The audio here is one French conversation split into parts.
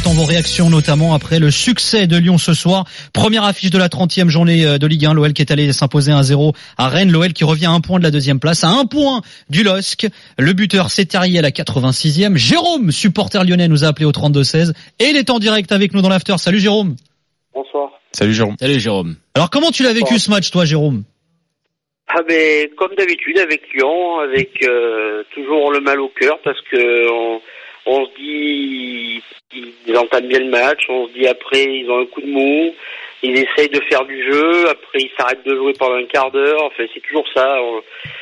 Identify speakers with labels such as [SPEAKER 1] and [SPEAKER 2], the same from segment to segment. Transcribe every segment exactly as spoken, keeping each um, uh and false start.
[SPEAKER 1] attend vos réactions, notamment après le succès de Lyon ce soir. Première affiche de la trentième journée de Ligue un. L'O L qui est allé s'imposer un zéro à Rennes. L'O L qui revient à un point de la deuxième place, à un point du L O S C. Le buteur, c'est Terrier à la quatre-vingt-sixième. Jérôme, supporter lyonnais, nous a appelé au trente-deux seize. Et il est en direct avec nous dans l'after. Salut Jérôme.
[SPEAKER 2] Bonsoir.
[SPEAKER 3] Salut Jérôme.
[SPEAKER 4] Salut Jérôme.
[SPEAKER 1] Alors comment tu l'as vécu ce match, toi Jérôme?
[SPEAKER 2] Ah ben comme d'habitude avec Lyon, avec euh, toujours le mal au cœur parce que on, on se dit ils entament bien le match, on se dit après ils ont un coup de mou, ils essayent de faire du jeu, après ils s'arrêtent de jouer pendant un quart d'heure, enfin c'est toujours ça. On...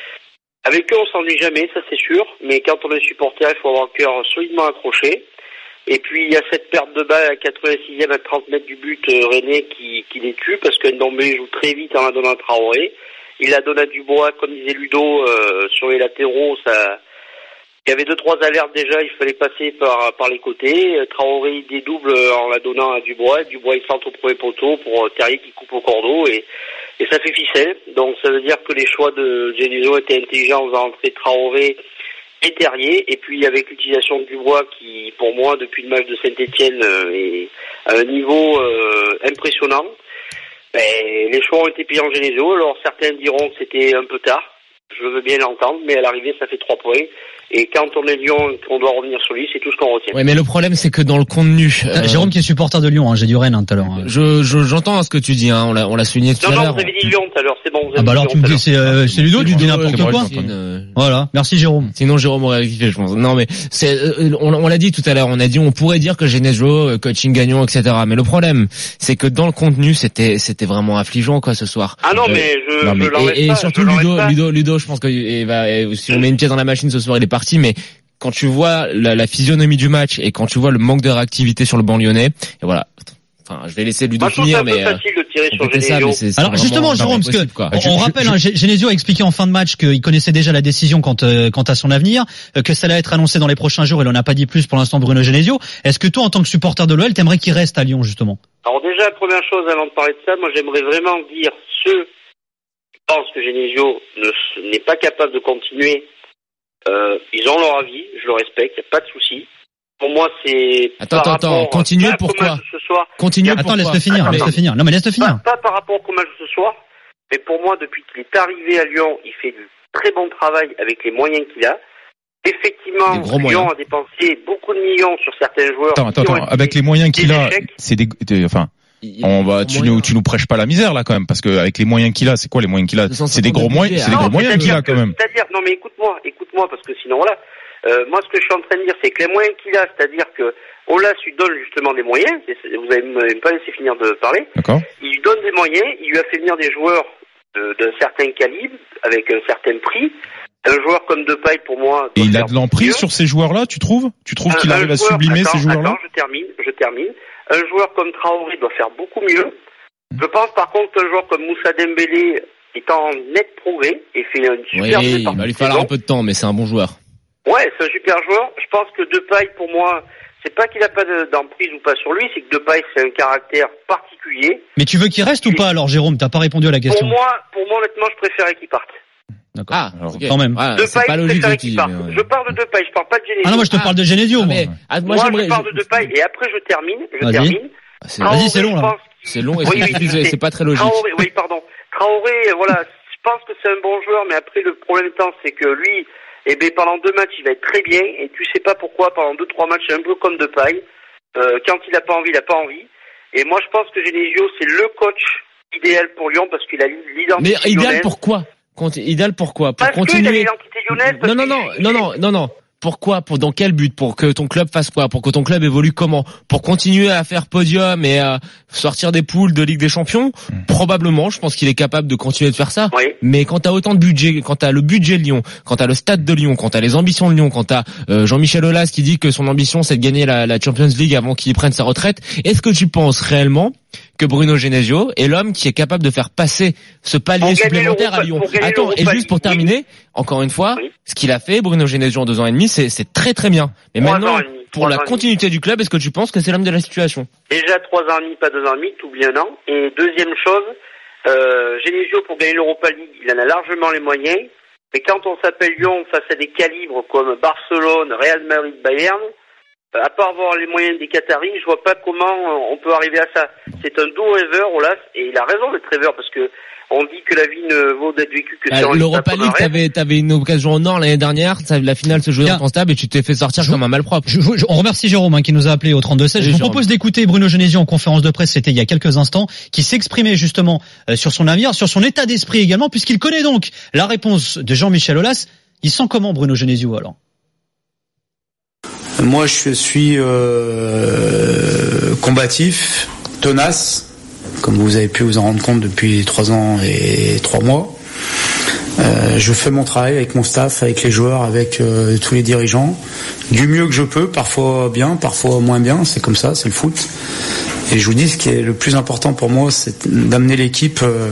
[SPEAKER 2] Avec eux on s'ennuie jamais, ça c'est sûr, mais quand on est supporter il faut avoir le cœur solidement accroché. Et puis il y a cette perte de balle à quatre-vingt-sixième à trente mètres du but euh, René qui, qui les tue parce que Ndombele joue très vite en la donnant à Traoré. Il la donne à Dubois, comme disait Ludo, euh, sur les latéraux. Ça, il y avait deux trois alertes déjà. Il fallait passer par par les côtés. Traoré il dédouble en la donnant à Dubois. Dubois il centre au premier poteau pour Terrier qui coupe au cordeau et et ça fait ficelle. Donc ça veut dire que les choix de Genesio étaient intelligents en faisant entrer Traoré et Terrier. Et puis avec l'utilisation de Dubois qui, pour moi, depuis le match de Saint-Etienne, euh, est à un niveau euh, impressionnant. Ben, les choix ont été payés en Genesio, alors certains diront que c'était un peu tard, je veux bien l'entendre, mais à l'arrivée ça fait trois points, et quand on est Lyon et qu'on doit revenir sur lui, c'est tout ce qu'on retient.
[SPEAKER 4] Ouais, mais le problème c'est que dans le contenu...
[SPEAKER 1] Euh, Jérôme qui est supporter de Lyon, hein, j'ai du Rennes hein, tout à l'heure. Hein.
[SPEAKER 4] Je, je, j'entends ce que tu dis, hein, on l'a, on l'a souligné tout
[SPEAKER 2] non,
[SPEAKER 4] à
[SPEAKER 2] non,
[SPEAKER 4] l'heure.
[SPEAKER 2] Non, non, vous avez dit Lyon tout à l'heure, c'est bon. Vous avez
[SPEAKER 1] ah bah
[SPEAKER 2] dit
[SPEAKER 1] alors
[SPEAKER 2] Lyon,
[SPEAKER 1] tu me dis, c'est, euh, c'est Ludo, tu dis n'importe
[SPEAKER 4] Ludo,
[SPEAKER 1] quoi.
[SPEAKER 4] euh,
[SPEAKER 1] Voilà, merci Jérôme.
[SPEAKER 4] Sinon Jérôme aurait rectifié, je pense. Non mais c'est, euh, on, on l'a dit tout à l'heure, on a dit on pourrait dire que Genesio, coaching gagnant, et cetera. Mais le problème, c'est que dans le contenu, c'était, c'était vraiment affligeant quoi ce soir.
[SPEAKER 2] Ah non, mais je,
[SPEAKER 4] non, mais,
[SPEAKER 2] je l'enlève
[SPEAKER 4] et,
[SPEAKER 2] pas.
[SPEAKER 4] Et surtout
[SPEAKER 2] je
[SPEAKER 4] Ludo,
[SPEAKER 2] pas.
[SPEAKER 4] Ludo, Ludo, je pense que il va, si on met une pièce dans la machine ce soir, il est parti. Mais quand tu vois la, la physionomie du match et quand tu vois le manque de réactivité sur le banc lyonnais, et voilà. Enfin, je vais laisser Ludo
[SPEAKER 2] Moi,
[SPEAKER 4] finir, mais
[SPEAKER 2] c'est un peu facile de tirer sur Genesio.
[SPEAKER 4] Ça, c'est,
[SPEAKER 1] alors justement, Jérôme, parce que
[SPEAKER 4] quoi.
[SPEAKER 1] on, on rappelle, hein, Genesio a expliqué en fin de match qu'il connaissait déjà la décision quant, euh, quant à son avenir, euh, que ça allait être annoncé dans les prochains jours. Il en a pas dit plus pour l'instant, Bruno Genesio. Est-ce que toi, en tant que supporter de l'O L, t'aimerais qu'il reste à Lyon justement?
[SPEAKER 2] Alors déjà, première chose avant de parler de ça, moi j'aimerais vraiment dire ceux qui pensent que Genesio ne, n'est pas capable de continuer. Euh, ils ont leur avis, je le respecte, il n'y a pas de souci. Pour moi, c'est...
[SPEAKER 4] Attends, attends, attends, continuer pourquoi
[SPEAKER 2] ce soir.
[SPEAKER 4] Continuer
[SPEAKER 1] Attends,
[SPEAKER 4] pourquoi
[SPEAKER 1] laisse-le finir, laisse-le finir. Non, mais laisse-le finir.
[SPEAKER 2] Pas, pas par rapport au match de ce soir, mais pour moi, depuis qu'il est arrivé à Lyon, il fait du très bon travail avec les moyens qu'il a. Effectivement, Lyon
[SPEAKER 4] moyens.
[SPEAKER 2] a dépensé beaucoup de millions sur certains joueurs.
[SPEAKER 3] Attends, attends, attends. Avec les moyens qu'il a, c'est des, des enfin... On va, tu nous, tu nous prêches pas la misère là quand même, parce que avec les moyens qu'il a, c'est quoi les moyens qu'il a? C'est des gros moyens, c'est des gros moyens qu'il a quand même.
[SPEAKER 2] C'est-à-dire, non mais écoute-moi, écoute-moi, parce que sinon voilà, euh, moi ce que je suis en train de dire, c'est que les moyens qu'il a, c'est-à-dire que Olas lui donne justement des moyens. Vous avez même pas laissé finir de parler.
[SPEAKER 3] D'accord.
[SPEAKER 2] Il lui donne des moyens, il lui a fait venir des joueurs de, d'un certain calibre, avec un certain prix. Un joueur comme Depay, pour moi.
[SPEAKER 3] Et il a de l'emprise sur ces joueurs-là, tu trouves? Tu trouves
[SPEAKER 2] un,
[SPEAKER 3] qu'il arrive
[SPEAKER 2] joueur,
[SPEAKER 3] à sublimer
[SPEAKER 2] attends,
[SPEAKER 3] ces joueurs-là?
[SPEAKER 2] Attends, je termine, je termine. Un joueur comme Traoré doit faire beaucoup mieux. Je pense par contre qu'un joueur comme Moussa Dembélé est en net progrès et fait une super
[SPEAKER 4] oui,
[SPEAKER 2] saison.
[SPEAKER 4] Il va lui falloir un peu de temps, mais c'est un bon joueur.
[SPEAKER 2] Ouais, c'est un super joueur. Je pense que Depay, pour moi, c'est pas qu'il a pas d'emprise ou pas sur lui, c'est que Depay, c'est un caractère particulier.
[SPEAKER 1] Mais tu veux qu'il reste et... ou pas alors, Jérôme? T'as pas répondu à la question.
[SPEAKER 2] Pour moi, pour moi, honnêtement, je préférais qu'il parte.
[SPEAKER 1] D'accord.
[SPEAKER 4] Ah, alors, okay.
[SPEAKER 1] Quand même.
[SPEAKER 4] Ah,
[SPEAKER 2] Depay,
[SPEAKER 4] c'est pas logique.
[SPEAKER 2] Je, qui part. Ouais. Je parle de Depay, je parle pas de Genesio.
[SPEAKER 1] Ah non, moi je te
[SPEAKER 4] ah,
[SPEAKER 1] parle de Genesio, moi.
[SPEAKER 4] Mais, ah, moi,
[SPEAKER 2] moi
[SPEAKER 4] j'aimerais...
[SPEAKER 2] je parle de Depay et après je termine. Je
[SPEAKER 1] Vas-y.
[SPEAKER 2] termine.
[SPEAKER 4] C'est...
[SPEAKER 2] Traoré,
[SPEAKER 1] Vas-y, c'est long là.
[SPEAKER 4] C'est long et
[SPEAKER 2] oui,
[SPEAKER 4] c'est,
[SPEAKER 2] oui,
[SPEAKER 4] c'est, c'est pas très logique.
[SPEAKER 2] Traoré, oui, pardon. Traoré, voilà, je pense que c'est un bon joueur, mais après le problème étant, c'est que lui, eh ben, pendant deux matchs, il va être très bien, et tu sais pas pourquoi, pendant deux, trois matchs, c'est un peu comme Depay. Euh, quand il a pas envie, il a pas envie. Et moi, je pense que Genesio, c'est le coach idéal pour Lyon, parce qu'il a l'identité
[SPEAKER 4] Mais idéal
[SPEAKER 2] lyonnaise.
[SPEAKER 4] pourquoi? Idéal pourquoi? Pour
[SPEAKER 2] parce
[SPEAKER 4] continuer.
[SPEAKER 2] qu'il a l'identité lyonnaise.
[SPEAKER 4] Non, non, non, non, non, non, non. Pourquoi? Pour dans quel but? Pour que ton club fasse quoi? Pour que ton club évolue comment? Pour continuer à faire podium et à sortir des poules de Ligue des Champions? Mmh. Probablement, je pense qu'il est capable de continuer de faire ça.
[SPEAKER 2] Oui.
[SPEAKER 4] Mais quand t'as autant de budget, quand t'as le budget de Lyon, quand t'as le stade de Lyon, quand t'as les ambitions de Lyon, quand t'as euh, Jean-Michel Aulas qui dit que son ambition c'est de gagner la, la Champions League avant qu'il prenne sa retraite, est-ce que tu penses réellement que Bruno Genesio est l'homme qui est capable de faire passer ce palier supplémentaire à Lyon? Attends, et juste pour terminer, encore une fois, oui. ce qu'il a fait, Bruno Genesio en deux ans et demi, c'est, c'est très très bien. Mais trois maintenant, pour la continuité du club, est-ce que tu penses que c'est l'homme de la situation?
[SPEAKER 2] Déjà trois ans et demi, pas deux ans et demi, t'oublies un an. Et deuxième chose, euh, Genesio pour gagner l'Europa League, il en a largement les moyens. Mais quand on s'appelle Lyon face à des calibres comme Barcelone, Real Madrid, Bayern, à part avoir les moyens des Qataris, je vois pas comment on peut arriver à ça. C'est un doux rêveur, Olas, et il a raison d'être rêveur, parce que on dit que la vie ne vaut d'être vécue que sur
[SPEAKER 4] euh, l'Europa League, t'avais, t'avais une occasion en or l'année dernière, la finale se jouait dans ton stade et tu t'es fait sortir je, comme un malpropre.
[SPEAKER 1] Je, je, on remercie Jérôme hein, qui nous a appelé au trente-deux seize. Je vous propose d'écouter Bruno Genesio en conférence de presse, c'était il y a quelques instants, qui s'exprimait justement euh, sur son avenir, sur son état d'esprit également, puisqu'il connaît donc la réponse de Jean-Michel Aulas. Il sent comment Bruno Genesio alors?
[SPEAKER 5] Moi, je suis euh, combatif, tenace, comme vous avez pu vous en rendre compte depuis trois ans et trois mois. Euh, je fais mon travail avec mon staff, avec les joueurs, avec euh, tous les dirigeants, du mieux que je peux, parfois bien, parfois moins bien, c'est comme ça, c'est le foot. Et je vous dis, ce qui est le plus important pour moi, c'est d'amener l'équipe euh,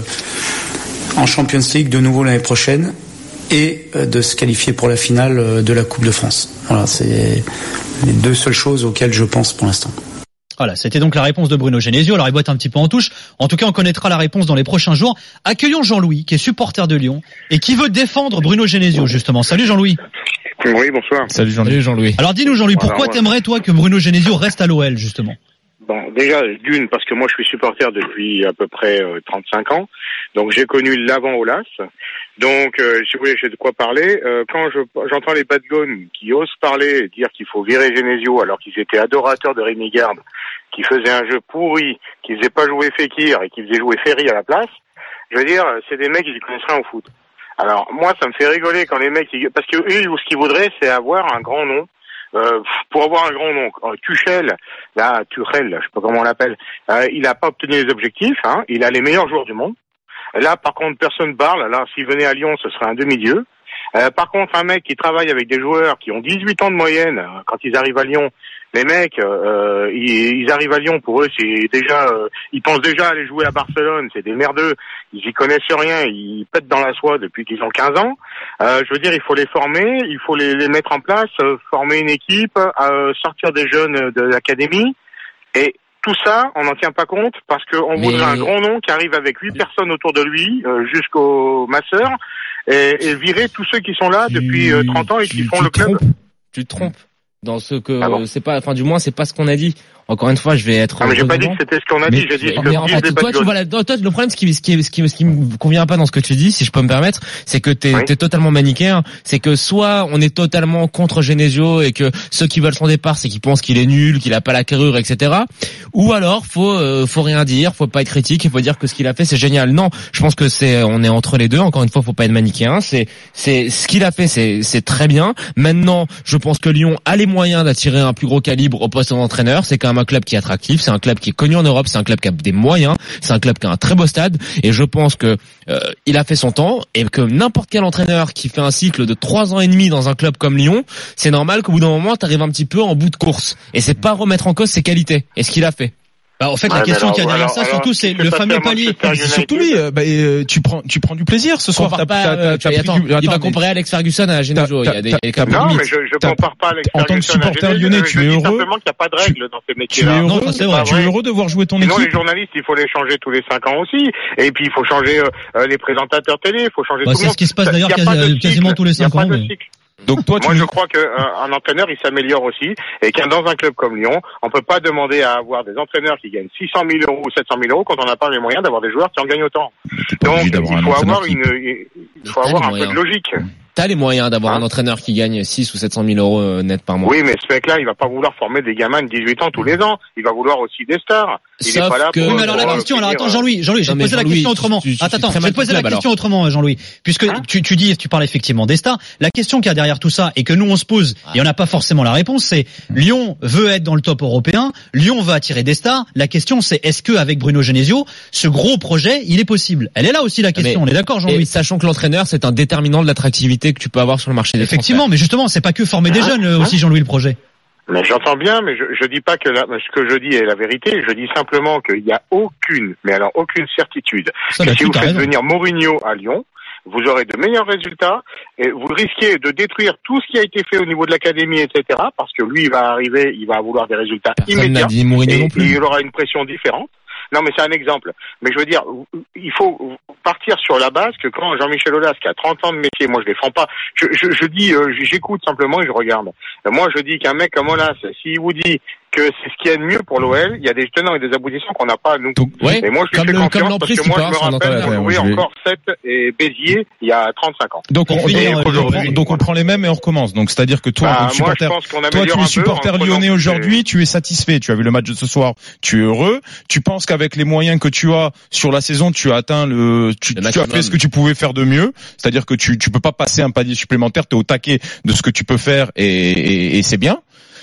[SPEAKER 5] en Champions League de nouveau l'année prochaine et euh, de se qualifier pour la finale euh, de la Coupe de France. Voilà, c'est les deux seules choses auxquelles je pense pour l'instant.
[SPEAKER 1] Voilà, c'était donc la réponse de Bruno Genesio. Alors il boite un petit peu en touche. En tout cas, on connaîtra la réponse dans les prochains jours. Accueillons Jean-Louis, qui est supporter de Lyon et qui veut défendre Bruno Genesio justement. Salut Jean-Louis.
[SPEAKER 6] Oui, bonsoir.
[SPEAKER 3] Salut Jean-Louis.
[SPEAKER 1] Jean-Louis. Alors dis-nous Jean-Louis, pourquoi Alors, t'aimerais toi que Bruno Genesio reste à l'O L justement?
[SPEAKER 6] Bon, déjà d'une parce que moi je suis supporter depuis à peu près euh, trente-cinq ans, donc j'ai connu l'avant Aulas. Donc, euh, si vous voulez, j'ai de quoi parler. Euh, quand je, j'entends les bad guns qui osent parler et dire qu'il faut virer Genesio alors qu'ils étaient adorateurs de Rémi Garde, qui faisait un jeu pourri, qui faisait pas jouer Fekir et qui faisait jouer Ferry à la place, je veux dire, c'est des mecs qui connaissent rien au foot. Alors, moi, ça me fait rigoler quand les mecs, parce que eux, ce qu'ils voudraient, c'est avoir un grand nom. Euh, pour avoir un grand nom, euh, Tuchel, là, Tuchel, je sais pas comment on l'appelle, euh, il a pas obtenu les objectifs, hein, il a les meilleurs joueurs du monde. Là, par contre, personne parle. Là, s'il venait à Lyon, ce serait un demi-dieu. Euh, par contre, un mec qui travaille avec des joueurs qui ont dix-huit ans de moyenne, quand ils arrivent à Lyon, les mecs, euh, ils, ils arrivent à Lyon, pour eux, c'est déjà, euh, ils pensent déjà aller jouer à Barcelone, c'est des merdeux, ils y connaissent rien, ils pètent dans la soie depuis qu'ils ont quinze ans. Euh, je veux dire, il faut les former, il faut les, les mettre en place, euh, former une équipe, euh, sortir des jeunes de l'académie, et tout ça, on n'en tient pas compte parce qu'on Mais... voudrait un grand nom qui arrive avec huit personnes autour de lui, euh, jusqu'au masseur, et, et virer tous ceux qui sont là tu... depuis euh, trente ans et qui tu, font tu le club.
[SPEAKER 4] Trompes. Tu te trompes dans ce que ah bon c'est pas, enfin du moins c'est pas ce qu'on a dit. Encore une fois, je vais être.
[SPEAKER 6] Ah, mais j'ai pas dit que c'était ce qu'on a mais, dit. J'ai dit ce que
[SPEAKER 4] mais en fait, toi, tu vois, la, toi, le problème, ce qui, ce qui, ce qui, ce qui me convient pas dans ce que tu dis, si je peux me permettre, c'est que t'es, oui. t'es totalement manichéen. C'est que soit on est totalement contre Genesio et que ceux qui veulent son départ, c'est qu'ils pensent qu'il est nul, qu'il a pas la carrure, et cetera. Ou alors, faut, euh, faut rien dire, faut pas être critique, il faut dire que ce qu'il a fait, c'est génial. Non, je pense que c'est, on est entre les deux. Encore une fois, faut pas être manichéen. C'est, c'est, ce qu'il a fait, c'est, c'est très bien. Maintenant, je pense que Lyon a les moyens d'attirer un plus gros calibre au poste d'entraîneur. C'est quand même un club qui est attractif. C'est un club qui est connu en Europe, c'est un club qui a des moyens, c'est un club qui a un très beau stade et je pense que euh, il a fait son temps et que n'importe quel entraîneur qui fait un cycle de trois ans et demi dans un club comme Lyon, c'est normal qu'au bout d'un moment tu arrives un petit peu en bout de course et c'est pas remettre en cause ses qualités et ce qu'il a fait.
[SPEAKER 1] Bah, en fait, la ouais, question qu'il y a derrière alors, ça, alors, surtout, c'est le fameux palier.
[SPEAKER 3] Surtout lui, euh, bah, euh, tu prends, tu prends du plaisir ce soir.
[SPEAKER 4] T'as, pas, t'as, euh, t'as, t'as attends, du... attends, il va comparer Alex Ferguson à Genesio. Il y a des, il y a
[SPEAKER 6] non, mais je, je compare pas Alex Ferguson.
[SPEAKER 3] En tant que supporter lyonnais, tu es heureux.
[SPEAKER 6] Simplement qu'il n'y a pas de règles dans ces métiers-là.
[SPEAKER 3] Tu es heureux, c'est vrai. Tu es heureux de voir jouer ton équipe.
[SPEAKER 6] Sinon, les journalistes, il faut les changer tous les cinq ans aussi. Et puis, il faut changer euh, les présentateurs télé, il faut changer tout le monde.
[SPEAKER 1] C'est ce qui se passe d'ailleurs quasiment tous les cinq ans.
[SPEAKER 6] Donc toi, tu moi, je crois qu'un un entraîneur, il s'améliore aussi, et qu'un dans un club comme Lyon, on peut pas demander à avoir des entraîneurs qui gagnent six cent mille euros ou sept cent mille euros quand on n'a pas les moyens d'avoir des joueurs qui en gagnent autant. Donc il faut avoir une, il faut avoir un peu de logique.
[SPEAKER 4] T'as les moyens d'avoir hein un entraîneur qui gagne six ou sept cent mille euros euh, net par mois.
[SPEAKER 6] Oui, mais ce mec-là, il va pas vouloir former des gamins de dix-huit ans tous les ans. Il va vouloir aussi des stars. Il
[SPEAKER 4] Sauf
[SPEAKER 6] est pas là
[SPEAKER 4] que...
[SPEAKER 6] pour...
[SPEAKER 1] Oui, mais alors la question, alors attends, Jean-Louis, Jean-Louis, je vais te poser la question autrement.
[SPEAKER 4] Tu, tu,
[SPEAKER 1] attends, attends, je vais te poser
[SPEAKER 4] club,
[SPEAKER 1] la question
[SPEAKER 4] alors.
[SPEAKER 1] autrement, Jean-Louis. Puisque hein tu, tu dis, tu parles effectivement des stars. La question qu'il y a derrière tout ça, et que nous on se pose, ah. et on n'a pas forcément la réponse, c'est Lyon veut être dans le top européen, Lyon veut attirer des stars. La question c'est, est-ce que avec Bruno Genesio, ce gros projet, il est possible? Elle est là aussi la question, mais, on est d'accord, Jean-Louis?
[SPEAKER 4] Sachant que l'entraîneur, c'est un déterminant de l'attractivité que tu peux avoir sur le marché des
[SPEAKER 1] Effectivement,
[SPEAKER 4] transferts.
[SPEAKER 1] mais justement, c'est pas que former des jeunes hein aussi, Jean-Louis, le projet.
[SPEAKER 6] Mais j'entends bien, mais je, je dis pas que la, ce que je dis est la vérité. Je dis simplement qu'il n'y a aucune, mais alors aucune certitude ça, que si vous faites raison. venir Mourinho à Lyon, vous aurez de meilleurs résultats et vous risquez de détruire tout ce qui a été fait au niveau de l'académie, et cetera. Parce que lui, il va arriver, il va vouloir des résultats Personne immédiats
[SPEAKER 4] n'a dit Mourinho
[SPEAKER 6] et
[SPEAKER 4] non plus.
[SPEAKER 6] il aura une pression différente. Non, mais c'est un exemple. Mais je veux dire, il faut partir sur la base que quand Jean-Michel Aulas, qui a trente ans de métier, moi je défends pas, je, je, je dis, euh, j'écoute simplement et je regarde. Moi, je dis qu'un mec comme Aulas, s'il vous dit que c'est ce qu'il y a de mieux pour l'O L, il y a des tenants et des aboutissants qu'on n'a pas nous.
[SPEAKER 4] Donc, ouais,
[SPEAKER 6] et moi, je lui fais
[SPEAKER 4] le,
[SPEAKER 6] confiance parce que moi, je me rappelle qu'on jouait encore sept et Béziers il y a trente-cinq ans.
[SPEAKER 3] Donc, on, donc, donc on prend les mêmes et on recommence. Donc, c'est-à-dire que toi,
[SPEAKER 6] bah,
[SPEAKER 3] donc, supporter,
[SPEAKER 6] moi,
[SPEAKER 3] toi, tu es supporter lyonnais aujourd'hui, tu es satisfait. Tu as vu le match de ce soir, tu es heureux. Tu penses qu'avec les moyens que tu as sur la saison, tu as atteint le, tu, le tu as fait ce que tu pouvais faire de mieux. C'est-à-dire que tu, tu peux pas passer un palier supplémentaire, tu es au taquet de ce que tu peux faire et, et, et c'est bien.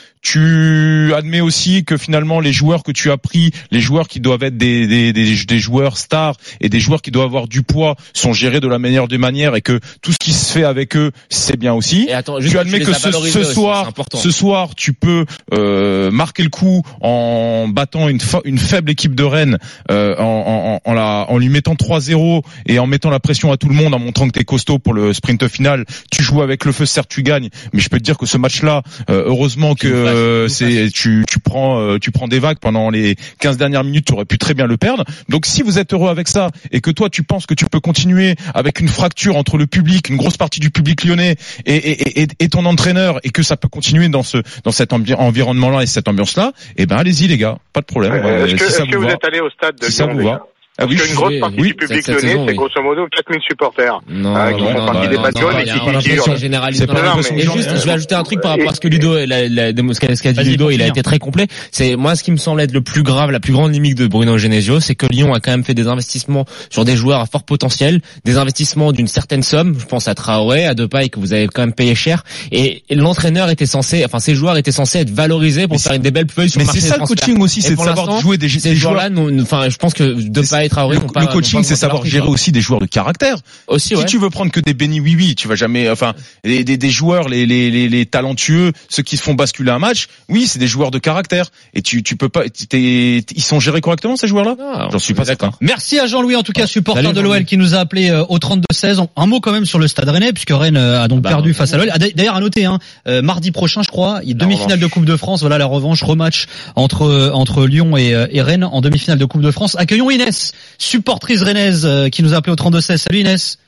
[SPEAKER 3] Tu admets aussi que finalement les joueurs que tu as pris, les joueurs qui doivent être des, des, des, des joueurs stars et des joueurs qui doivent avoir du poids sont gérés de la meilleure des manières et que tout ce qui se fait avec eux, c'est bien aussi.
[SPEAKER 4] Et attends,
[SPEAKER 3] tu admets que ce, ce soir,
[SPEAKER 4] aussi,
[SPEAKER 3] ce soir, tu peux euh, marquer le coup en battant une, fa- une faible équipe de Rennes, euh, en, en, en, la, en lui mettant trois zéro et en mettant la pression à tout le monde, en montrant que t'es costaud pour le sprint final. Tu joues avec le feu, certes tu gagnes, mais je peux te dire que ce match-là, euh, heureusement que Euh, c'est tu tu prends euh, tu prends des vagues pendant les quinze dernières minutes, tu aurais pu très bien le perdre. Donc si vous êtes heureux avec ça et que toi tu penses que tu peux continuer avec une fracture entre le public, une grosse partie du public lyonnais et et et, et ton entraîneur et que ça peut continuer dans ce dans cet ambi- environnement-là et cette ambiance-là, eh ben allez-y les gars, pas de problème.
[SPEAKER 6] Euh, est-ce que,
[SPEAKER 3] si ça
[SPEAKER 6] est-ce que
[SPEAKER 3] vous,
[SPEAKER 6] vous
[SPEAKER 3] va,
[SPEAKER 6] êtes allé au stade de
[SPEAKER 3] si
[SPEAKER 6] Lyon
[SPEAKER 3] ça vous va.
[SPEAKER 6] Ah oui,
[SPEAKER 3] Parce
[SPEAKER 6] une grosse partie
[SPEAKER 3] oui,
[SPEAKER 6] du public
[SPEAKER 4] cette
[SPEAKER 6] lyonnais,
[SPEAKER 4] saison,
[SPEAKER 6] c'est
[SPEAKER 4] oui.
[SPEAKER 6] grosso modo quatre mille supporters.
[SPEAKER 4] Non,
[SPEAKER 6] hein, qui
[SPEAKER 4] non,
[SPEAKER 6] font
[SPEAKER 4] non,
[SPEAKER 6] partie
[SPEAKER 4] non,
[SPEAKER 6] des
[SPEAKER 4] non,
[SPEAKER 6] bad
[SPEAKER 4] non,
[SPEAKER 6] jaunes
[SPEAKER 4] non,
[SPEAKER 6] et
[SPEAKER 4] il y a
[SPEAKER 6] qui
[SPEAKER 4] un
[SPEAKER 6] qui
[SPEAKER 4] impression
[SPEAKER 6] tirent.
[SPEAKER 4] généralisée.
[SPEAKER 3] C'est pas
[SPEAKER 6] Non,
[SPEAKER 3] l'impression
[SPEAKER 6] mais-
[SPEAKER 4] Et
[SPEAKER 3] que j'en ai.
[SPEAKER 4] juste, je vais ajouter un truc par rapport
[SPEAKER 6] Et-
[SPEAKER 4] à ce que Ludo, la, la, la, ce qu'a ce qu'a dit
[SPEAKER 1] Vas-y,
[SPEAKER 4] Ludo,
[SPEAKER 1] pour
[SPEAKER 4] il a
[SPEAKER 1] finir.
[SPEAKER 4] été très complet. C'est, moi, ce qui me semble être le plus grave, la plus grande limite de Bruno Genesio, c'est que Lyon a quand même fait des investissements sur des joueurs à fort potentiel, des investissements d'une certaine somme. Je pense à Traoré, à Depay, que vous avez quand même payé cher. Et, et l'entraîneur était censé, enfin, ces joueurs étaient censés être valorisés pour
[SPEAKER 3] Mais
[SPEAKER 4] faire une des belles feuilles sur
[SPEAKER 3] Mais
[SPEAKER 4] le marché
[SPEAKER 3] c'est
[SPEAKER 4] des
[SPEAKER 3] ça le
[SPEAKER 4] transferts.
[SPEAKER 3] coaching aussi,
[SPEAKER 4] Et
[SPEAKER 3] c'est de
[SPEAKER 4] pour
[SPEAKER 3] savoir
[SPEAKER 4] l'instant,
[SPEAKER 3] jouer des,
[SPEAKER 4] ces
[SPEAKER 3] des
[SPEAKER 4] joueurs-là, non, enfin, je pense que Depay et Traoré
[SPEAKER 3] le,
[SPEAKER 4] n'ont pas.
[SPEAKER 3] le coaching, c'est savoir gérer aussi des joueurs de caractère.
[SPEAKER 4] Aussi, ouais.
[SPEAKER 3] Si tu veux prendre que des bénis oui oui, tu vas jamais, enfin, des, des, des joueurs, les, les, les, les talentueux, ceux qui se font basculer un match, oui, c'est des joueurs de caractère. Et tu, tu peux pas, t'es, ils sont gérés correctement, ces joueurs-là?
[SPEAKER 4] Non,
[SPEAKER 3] J'en suis pas certain.
[SPEAKER 1] Merci à Jean-Louis, en tout cas, supporter
[SPEAKER 4] Salut,
[SPEAKER 1] de l'O L, qui nous a appelé euh, au trente-deux seize. Un mot quand même sur le Stade Rennais, puisque Rennes euh, a donc
[SPEAKER 4] Bah,
[SPEAKER 1] perdu
[SPEAKER 4] non,
[SPEAKER 1] face à l'O L. Ah, D'ailleurs, à noter, hein, euh, mardi prochain, je crois, il y a demi-finale de Coupe de France. Voilà la revanche, rematch entre euh, entre Lyon et, euh, et Rennes en demi-finale de Coupe de France. Accueillons Inès, supportrice rennaise, euh, qui nous a appelé au trente-deux seize. Salut Inès.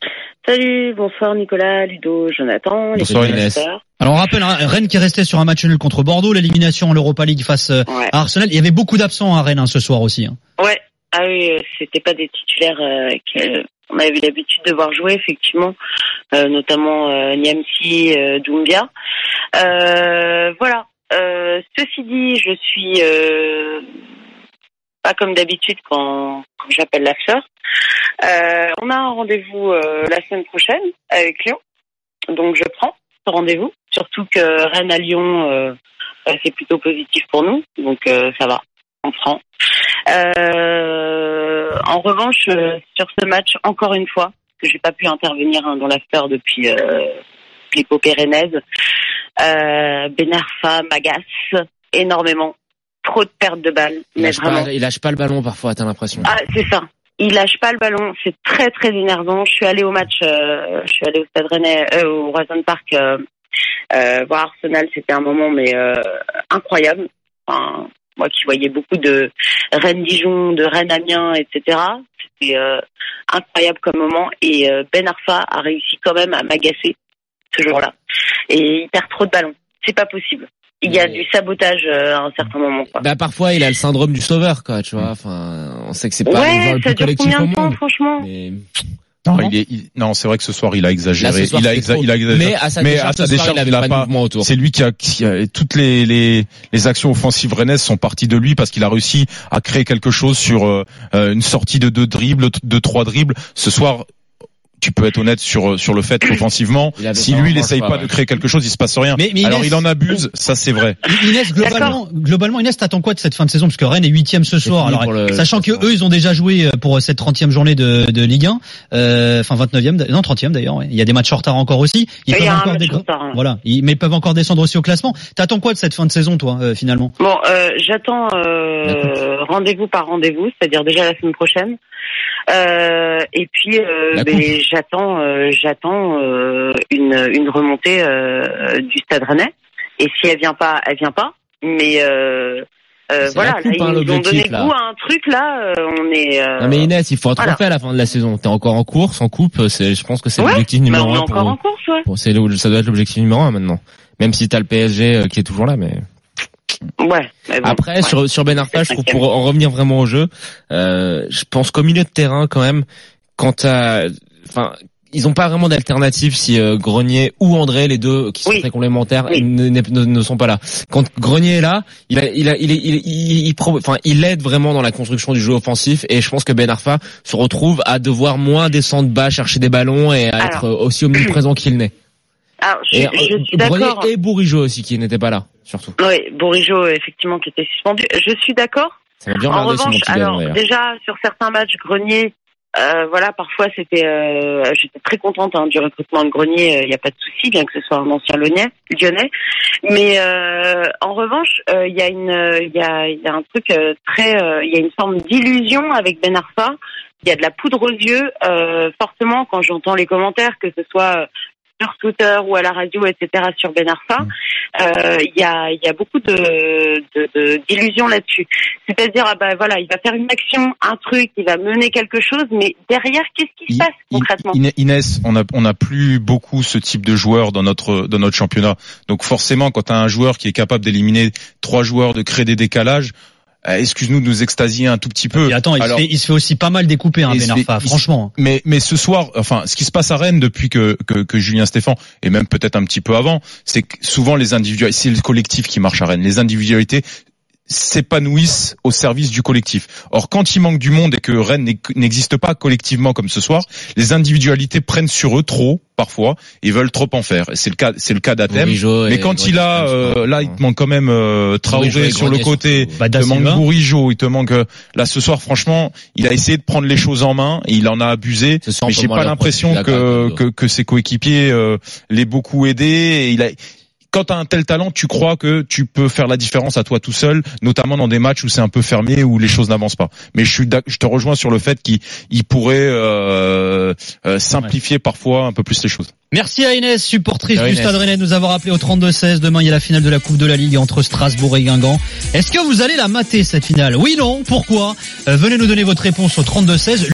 [SPEAKER 7] Salut, bonsoir Nicolas, Ludo, Jonathan.
[SPEAKER 4] Bonsoir
[SPEAKER 7] les
[SPEAKER 4] Inès.
[SPEAKER 1] Alors on rappelle, hein, Rennes qui restait sur un match nul contre Bordeaux, l'élimination en Europa League face euh,
[SPEAKER 7] Ouais.
[SPEAKER 1] à Arsenal. Il y avait beaucoup d'absents à Rennes hein, ce soir aussi. Hein.
[SPEAKER 7] Ouais, ah oui, euh, c'était pas des titulaires euh, qu'on avait l'habitude de voir jouer, effectivement, euh, notamment euh, Niamsi, euh, Doumbia. Euh, voilà. Euh, ceci dit, je suis euh, pas comme d'habitude quand, quand j'appelle la sœur. Euh, on a un rendez-vous euh, la semaine prochaine avec Lyon, donc je prends ce rendez-vous. Surtout que Rennes à Lyon, euh, c'est plutôt positif pour nous, donc euh, ça va, on prend. Euh, en revanche, euh, sur ce match, encore une fois, que j'ai pas pu intervenir hein, dans l'after depuis euh, l'épopée rennaise, euh, Ben Arfa m'agace énormément. Trop de pertes de balles,
[SPEAKER 4] Il
[SPEAKER 7] mais
[SPEAKER 4] lâche,
[SPEAKER 7] vraiment.
[SPEAKER 4] pas, il lâche pas le ballon parfois, t'as l'impression.
[SPEAKER 7] Ah, c'est ça. Il lâche pas le ballon, c'est très très énervant. Je suis allée au match, euh, je suis allée au Stade Rennais, euh, au Roison Park, euh, euh, voir Arsenal. C'était un moment mais euh, incroyable. Enfin, moi qui voyais beaucoup de Rennes-Dijon, de Rennes-Amiens, et cetera. C'était euh, incroyable comme moment. Et euh, Ben Arfa a réussi quand même à m'agacer ce jour-là. Et il perd trop de ballons. C'est pas possible. Il y a du sabotage euh, à un certain moment, quoi.
[SPEAKER 4] Bah parfois il a le syndrome du sauveur, quoi, tu vois. Enfin, on sait que c'est pas le
[SPEAKER 7] Ouais,
[SPEAKER 4] joueur le
[SPEAKER 7] ça
[SPEAKER 4] plus
[SPEAKER 7] dure
[SPEAKER 4] collectif
[SPEAKER 7] combien
[SPEAKER 4] au
[SPEAKER 7] de temps,
[SPEAKER 4] monde.
[SPEAKER 7] franchement?
[SPEAKER 4] Mais
[SPEAKER 3] Non, il est, il- non, c'est vrai que ce soir il a exagéré.
[SPEAKER 4] Là, ce soir,
[SPEAKER 3] il a,
[SPEAKER 4] c'était
[SPEAKER 3] exa-
[SPEAKER 4] trop.
[SPEAKER 3] il a exagéré.
[SPEAKER 4] Mais à sa
[SPEAKER 3] Mais
[SPEAKER 4] décharge,
[SPEAKER 3] à sa
[SPEAKER 4] ce soir,
[SPEAKER 3] décharge,
[SPEAKER 4] il avait
[SPEAKER 3] il a
[SPEAKER 4] pas de
[SPEAKER 3] pas-
[SPEAKER 4] mouvement autour.
[SPEAKER 3] C'est lui qui a, qui a- toutes les, les, les actions offensives rennaises sont parties de lui parce qu'il a réussi à créer quelque chose sur euh, une sortie de deux dribbles, de trois dribbles. Ce soir, tu peux être honnête sur sur le fait qu'offensivement,
[SPEAKER 4] Il avait
[SPEAKER 3] si
[SPEAKER 4] pas
[SPEAKER 3] lui il
[SPEAKER 4] vraiment
[SPEAKER 3] essaye
[SPEAKER 4] le choix,
[SPEAKER 3] pas
[SPEAKER 4] ouais.
[SPEAKER 3] de créer quelque chose, il se passe rien.
[SPEAKER 1] Mais- mais
[SPEAKER 3] Alors
[SPEAKER 1] Inès-
[SPEAKER 3] il en abuse, ça c'est vrai.
[SPEAKER 1] Inès, globalement, globalement, Inès, t'attends quoi de cette fin de saison? Parce que Rennes est huitième ce
[SPEAKER 4] C'est
[SPEAKER 1] soir.
[SPEAKER 4] fini
[SPEAKER 1] Alors,
[SPEAKER 4] pour le-
[SPEAKER 1] sachant que
[SPEAKER 4] le
[SPEAKER 1] eux, ils ont déjà joué pour cette trentième journée de, de Ligue un, euh, enfin vingt-neuvième, non trentième d'ailleurs. Ouais. Il y a des matchs en retard encore aussi. Ils
[SPEAKER 7] Il y
[SPEAKER 1] peuvent
[SPEAKER 7] a un
[SPEAKER 1] encore
[SPEAKER 7] match
[SPEAKER 1] dé-
[SPEAKER 7] en retard, hein.
[SPEAKER 1] voilà, ils, mais ils peuvent encore descendre aussi au classement. T'attends quoi de cette fin de saison, toi, euh, finalement?
[SPEAKER 7] Bon, euh, j'attends euh, rendez-vous par rendez-vous, c'est-à-dire déjà la semaine prochaine. Euh, et puis, euh,
[SPEAKER 4] La
[SPEAKER 7] ben, j'attends, euh, j'attends euh, une, une remontée euh, du Stade Rennais. Et si elle vient pas, elle vient pas. Mais euh, Euh, voilà, là, ils
[SPEAKER 4] hein,
[SPEAKER 7] nous ont donné
[SPEAKER 4] là.
[SPEAKER 7] goût à un truc là, euh, on est. Euh...
[SPEAKER 4] Non mais Inès, il faut un
[SPEAKER 7] voilà.
[SPEAKER 4] trophée à la fin de la saison. T'es encore en course, en coupe. C'est, je pense que c'est
[SPEAKER 7] ouais,
[SPEAKER 4] l'objectif numéro
[SPEAKER 7] bah on
[SPEAKER 4] un.
[SPEAKER 7] est encore
[SPEAKER 4] pour...
[SPEAKER 7] en course, ouais.
[SPEAKER 4] Bon, c'est le, ça doit être l'objectif numéro un maintenant. Même si t'as le P S G qui est toujours là, mais.
[SPEAKER 7] Ouais. Mais bon,
[SPEAKER 4] Après
[SPEAKER 7] ouais.
[SPEAKER 4] sur sur Ben Arfa, je trouve pour en revenir vraiment au jeu, euh, je pense qu'au milieu de terrain quand même, quand t'as, enfin. Ils ont pas vraiment d'alternative si euh, Grenier ou André, les deux qui sont
[SPEAKER 7] oui.
[SPEAKER 4] très complémentaires,
[SPEAKER 7] oui.
[SPEAKER 4] ne, ne, ne sont pas là. Quand Grenier est là, il a, il a, il, il, il, il, il, enfin, il aide vraiment dans la construction du jeu offensif. Et je pense que Ben Arfa se retrouve à devoir moins descendre bas, chercher des ballons et à Alors, être aussi omniprésent qu'il n'est.
[SPEAKER 7] Alors, je,
[SPEAKER 4] et,
[SPEAKER 7] je suis
[SPEAKER 4] Grenier
[SPEAKER 7] d'accord.
[SPEAKER 4] Et Bourigeaud aussi qui n'était pas là, surtout.
[SPEAKER 7] Oui, Bourigeaud effectivement qui était suspendu. Je suis d'accord.
[SPEAKER 4] Ça m'a bien
[SPEAKER 7] en revanche,
[SPEAKER 4] sur mon
[SPEAKER 7] alors déjà sur certains matchs, Grenier. Euh, voilà, parfois c'était, euh, j'étais très contente hein, du recrutement de Grenier. Il euh, n'y a pas de souci, bien que ce soit un ancien Lyonnais. Lyonnais. Mais euh, en revanche, il euh, y a une, il y a, il y a un truc euh, très, il euh, y a une forme d'illusion avec Ben Arfa. Il y a de la poudre aux yeux, euh, forcément quand j'entends les commentaires, que ce soit sur Twitter ou à la radio, et cetera sur Ben Arfa, euh, il y a, il y a beaucoup de, de, de d'illusions là-dessus. C'est-à-dire, ah ben voilà, il va faire une action, un truc, il va mener quelque chose, mais derrière, qu'est-ce qui se passe concrètement ?
[SPEAKER 3] Inès, on a, on a plus beaucoup ce type de joueurs dans notre, dans notre championnat. Donc forcément, quand tu as un joueur qui est capable d'éliminer trois joueurs, de créer des décalages, excuse-nous de nous extasier un tout petit peu.
[SPEAKER 1] Et attends, il, Alors, se fait, il se fait aussi pas mal découper, hein, Ben Arfa, franchement.
[SPEAKER 3] Mais, mais ce soir, enfin, ce qui se passe à Rennes depuis que, que, que Julien Stéphan, et même peut-être un petit peu avant, c'est que souvent les individualités, c'est le collectif qui marche à Rennes. Les individualités s'épanouissent au service du collectif. Or, quand il manque du monde et que Rennes n'existe pas collectivement comme ce soir, les individualités prennent sur eux trop, parfois, et veulent trop en faire. C'est le cas, c'est le cas d'Athème. Mais quand il a, euh, là, il te manque quand même euh, Traoré sur le côté, il te manque Bourigeaud, il te manque, euh, là, ce soir, franchement, il a essayé de prendre les choses en main, et il en a abusé, mais j'ai pas l'impression que, que, que ses coéquipiers euh, l'aient beaucoup aidé, et il a... Quand tu as un tel talent, tu crois que tu peux faire la différence à toi tout seul, notamment dans des matchs où c'est un peu fermé, où les choses n'avancent pas. Mais je suis, je te rejoins sur le fait qu'il il pourrait euh, euh, simplifier ouais. parfois un peu plus les choses.
[SPEAKER 1] Merci à Inès, supportrice du Stade Rennais, de nous avoir appelé au trente-deux seize. Demain, il y a la finale de la Coupe de la Ligue entre Strasbourg et Guingamp. Est-ce que vous allez la mater, cette finale ? Oui, non ? Pourquoi ? euh, Venez nous donner votre réponse au trente-deux seize.